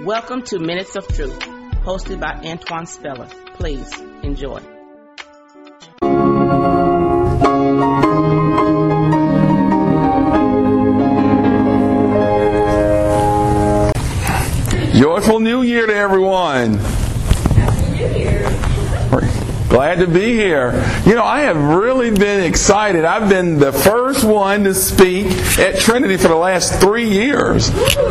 Welcome to Minutes of Truth, hosted by Antoine Speller. Please enjoy. Joyful New Year to everyone. Happy New Year. Glad to be here. You know, I have really been excited. I've been the first one to speak at Trinity for the last 3 years.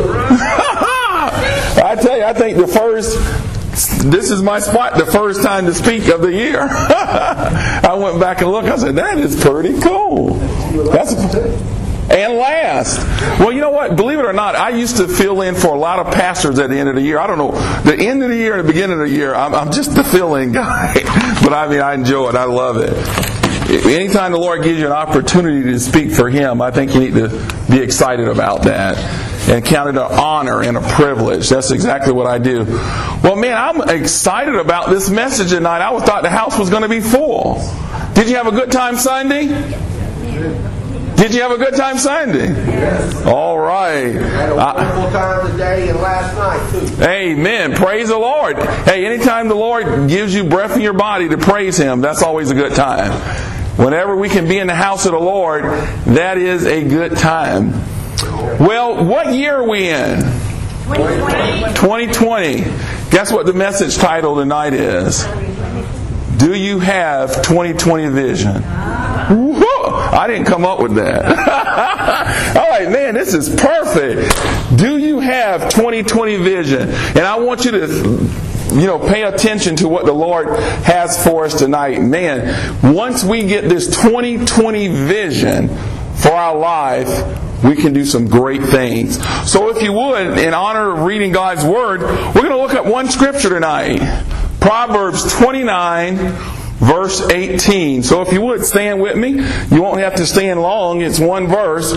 I tell you, I think this is my spot, the first time to speak of the year. I went back and looked. I said, that is pretty cool. And last. Well, you know what? Believe it or not, I used to fill in for a lot of pastors at the end of the year. I don't know. The end of the year and the beginning of the year, I'm just the fill-in guy. But I enjoy it. I love it. Anytime the Lord gives you an opportunity to speak for Him, I think you need to be excited about that and count it an honor and a privilege. That's exactly what I do. Well, man, I'm excited about this message tonight. I thought the house was going to be full. Did you have a good time Sunday? Did you have a good time Sunday? Yes. All right. Had a wonderful time today and last night, too. Amen. Praise the Lord. Hey, anytime the Lord gives you breath in your body to praise Him, that's always a good time. Whenever we can be in the house of the Lord, that is a good time. Well, what year are we in? 2020. Guess what the message title tonight is? Do you have 2020 vision? Woo-hoo! I didn't come up with that. All right, man, this is perfect. Do you have 2020 vision? And I want you to, pay attention to what the Lord has for us tonight. Man, once we get this 2020 vision for our life, we can do some great things. So if you would, in honor of reading God's Word, we're going to look at one scripture tonight. Proverbs 29, verse 18. So if you would, stand with me. You won't have to stand long. It's one verse.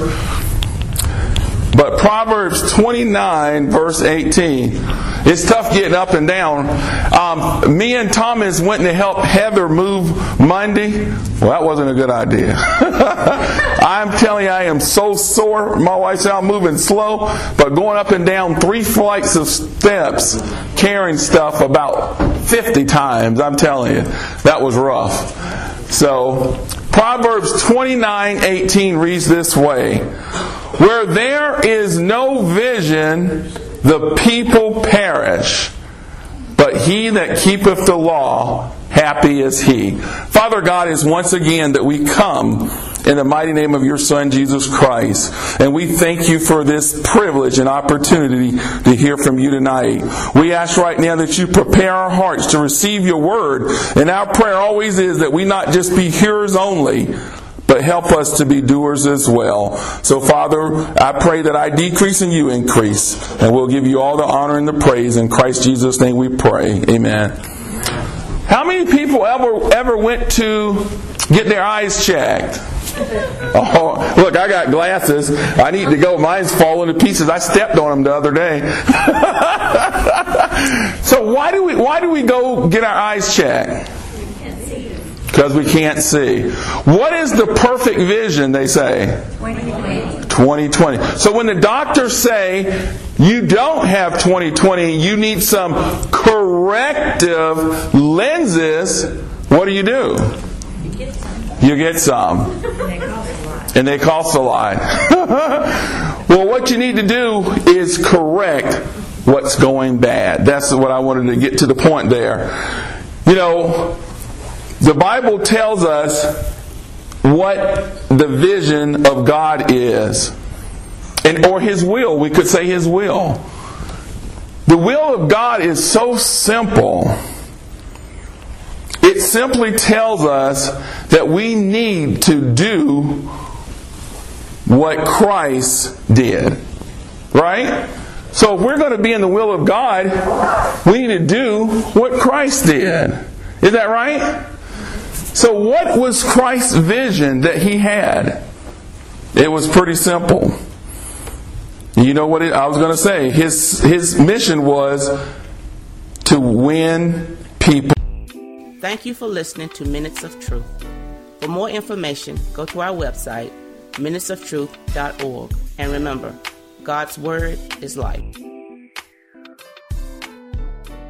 But Proverbs 29, verse 18. It's tough getting up and down. Me and Thomas went to help Heather move Monday. Well, that wasn't a good idea. I'm telling you, I am so sore. My wife said I'm moving slow, but going up and down 3 flights of steps, carrying stuff about 50 times, I'm telling you, that was rough. So, Proverbs 29:18 reads this way. Where there is no vision, the people perish. But he that keepeth the law, happy is he. Father God, is once again that we come in the mighty name of your Son, Jesus Christ. And we thank you for this privilege and opportunity to hear from you tonight. We ask right now that you prepare our hearts to receive your word. And our prayer always is that we not just be hearers only, but help us to be doers as well. So, Father, I pray that I decrease and you increase. And we'll give you all the honor and the praise. In Christ Jesus' name we pray. Amen. How many people ever went to get their eyes checked? Oh, look, I got glasses. I need to go. Mine's falling to pieces. I stepped on them the other day. So why do we go get our eyes checked? Because we can't see. What is the perfect vision, they say? 2020. So when the doctors say you don't have 2020, you need some corrective lenses, what do? You get some. And they cost a lot. Well, what you need to do is correct what's going bad. That's what I wanted to get to the point there. The Bible tells us what the vision of God is. Or His will. We could say His will. The will of God is so simple. It simply tells us that we need to do what Christ did. Right? So if we're going to be in the will of God, we need to do what Christ did. Is that right? So what was Christ's vision that He had? It was pretty simple. You know what I was going to say? His mission was to win people. Thank you for listening to Minutes of Truth. For more information, go to our website, minutesoftruth.org. And remember, God's Word is life.